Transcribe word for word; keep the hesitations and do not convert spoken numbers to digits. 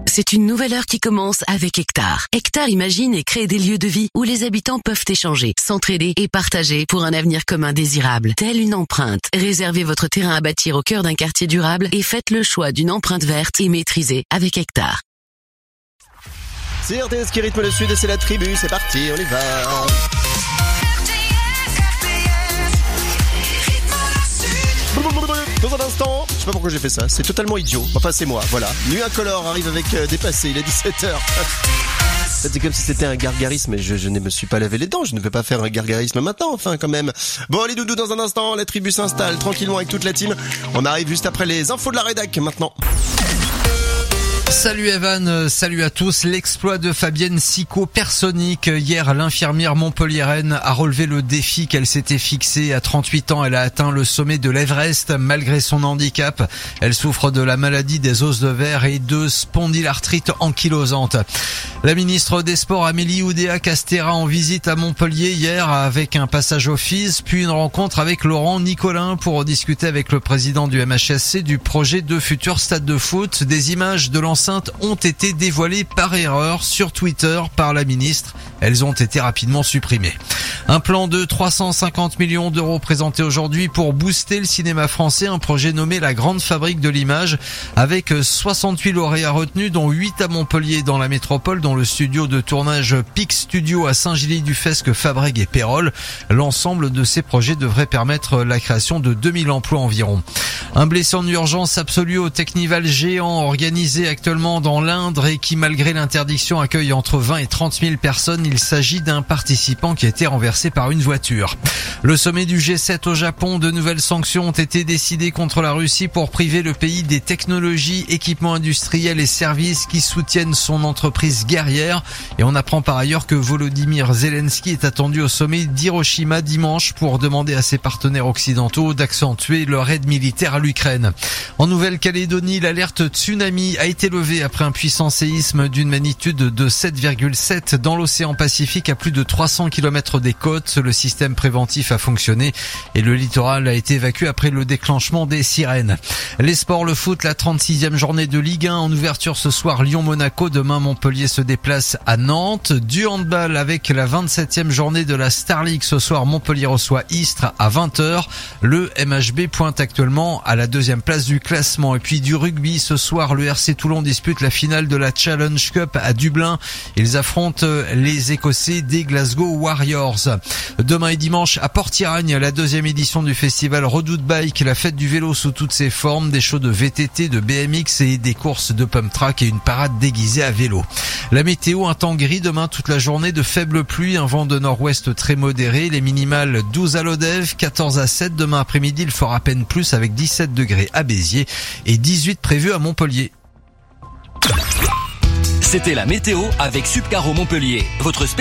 C'est une nouvelle heure qui commence avec Hectare. Hectare imagine et crée des lieux de vie où les habitants peuvent échanger, s'entraider et partager pour un avenir commun désirable. Telle une empreinte. Réservez votre terrain à bâtir au cœur d'un quartier durable et faites le choix d'une empreinte verte et maîtrisée avec Hectare. C'est R T S qui rythme le sud et c'est la tribu, c'est parti, on y va. Dans un instant, je sais pas pourquoi j'ai fait ça, c'est totalement idiot. Enfin, c'est moi, voilà. Nuit Incolore arrive avec euh, Dépassé, il est dix-sept heures. C'est comme si c'était un gargarisme, mais je, je ne me suis pas lavé les dents, je ne vais pas faire un gargarisme maintenant, enfin, quand même. Bon, les doudous, dans un instant, la tribu s'installe tranquillement avec toute la team. On arrive juste après les infos de la rédac, maintenant. Salut Evan, salut à tous. L'exploit de Fabienne Sicot-Personic. Hier, l'infirmière montpelliéraine a relevé le défi qu'elle s'était fixé. À trente-huit ans, elle a atteint le sommet de l'Everest malgré son handicap. Elle souffre de la maladie des os de verre et de spondylarthrite ankylosante. La ministre des Sports Amélie Oudéa-Castéra en visite à Montpellier hier avec un passage office, puis une rencontre avec Laurent Nicolin pour discuter avec le président du M H S C du projet de futur stade de foot. Des images de l'enceinte ont été dévoilées par erreur sur Twitter par la ministre. Elles ont été rapidement supprimées. Un plan de trois cent cinquante millions d'euros présenté aujourd'hui pour booster le cinéma français, un projet nommé la Grande Fabrique de l'Image, avec soixante-huit lauréats retenus, dont huit à Montpellier dans la métropole, dont le studio de tournage Pic Studio à Saint-Gilly-du-Fesque, Fabrègues et Pérols. L'ensemble de ces projets devrait permettre la création de deux mille emplois environ. Un blessé en urgence absolue au Technival géant organisé actuellement dans l'Indre et qui, malgré l'interdiction, accueille entre vingt et trente mille personnes. Il s'agit d'un participant qui a été renversé par une voiture. Le sommet du G sept au Japon, de nouvelles sanctions ont été décidées contre la Russie pour priver le pays des technologies, équipements industriels et services qui soutiennent son entreprise guerrière. Et on apprend par ailleurs que Volodymyr Zelensky est attendu au sommet d'Hiroshima dimanche pour demander à ses partenaires occidentaux d'accentuer leur aide militaire à l'Ukraine. En Nouvelle-Calédonie, l'alerte tsunami a été levée après un puissant séisme d'une magnitude de sept virgule sept dans l'océan Pacifique à plus de trois cents kilomètres des côtes. Le système préventif a fonctionné et le littoral a été évacué après le déclenchement des sirènes. Les sports, le foot, la trente-sixième journée de Ligue un en ouverture ce soir, Lyon-Monaco. Demain, Montpellier se déplace à Nantes. Du handball avec la vingt-septième journée de la Star League ce soir, Montpellier reçoit Istres à vingt heures. Le M H B pointe actuellement à la deuxième place du classement. Et puis du rugby ce soir, le R C Toulon dispute la finale de la Challenge Cup à Dublin. Ils affrontent les Écossais des Glasgow Warriors. Demain et dimanche à Port-Iragne, la deuxième édition du festival Redoute Bike, la fête du vélo sous toutes ses formes, des shows de V T T, de B M X et des courses de pump track et une parade déguisée à vélo. La météo, un temps gris demain toute la journée, de faibles pluies, un vent de nord-ouest très modéré, les minimales douze à Lodève, quatorze à sept. Demain après-midi, il fera à peine plus avec dix-sept degrés à Béziers et dix-huit prévus à Montpellier. C'était la météo avec Subcaro Montpellier, votre spécialiste.